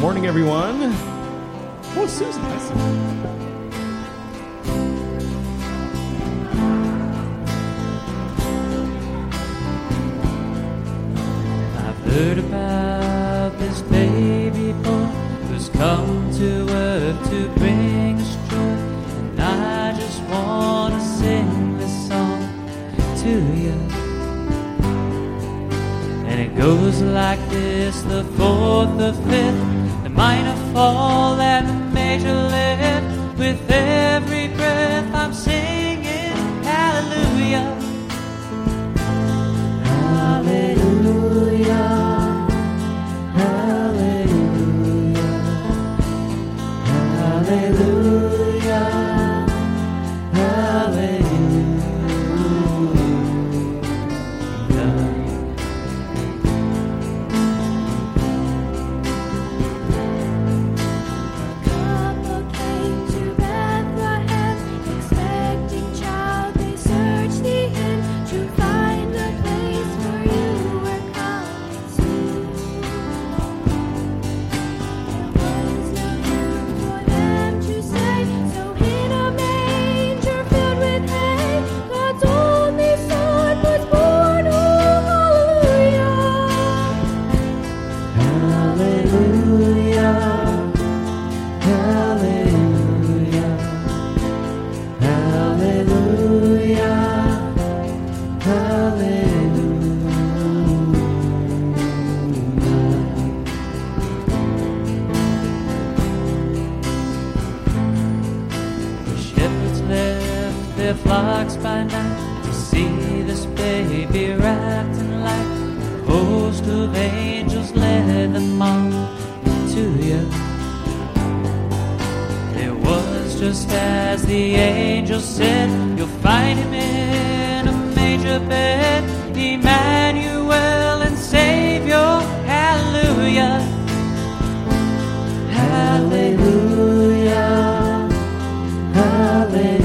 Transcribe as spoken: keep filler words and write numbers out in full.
morning, everyone. Oh, Susan, hi, Susan. I've heard about this baby boy who's come to earth to bring us joy, and I just want to sing this song to you. And it goes like this: the fourth, the fifth, the minor fall, and the major lift. With every breath I'm singing hallelujah, hallelujah, hallelujah, hallelujah, hallelujah. Their flocks by night to see this baby wrapped in light. A host of angels led them on to you. It was just as the angel said, you'll find him in a manger bed, Emmanuel and Savior. Hallelujah, hallelujah, hallelujah.